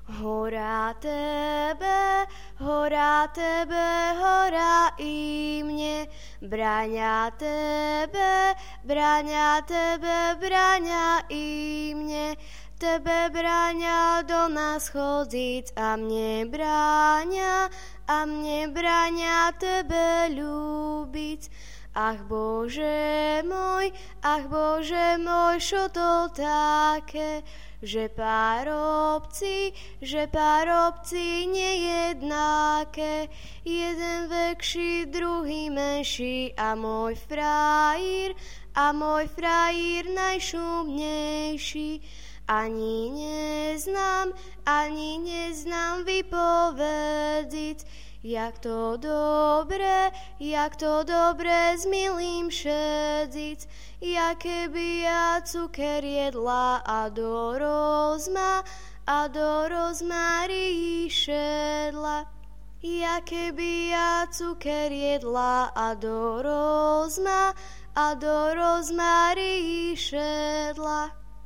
Hora tebe, hora i mne, braňa tebe, braňa i mne. Tebe bráňa do nás chodiť a mne bráňa tebe ľúbiť. Ach Bože môj, čo to také, že pár obcí nejednáke, jeden väčší, druhý menší a môj frajír najšumnejší. Ani neznám vypovediť, jak to dobre s milým šediť, jaké by ja cuker jedla a do rozmári šedla. Jaké by ja cuker jedla a do rozmári šedla.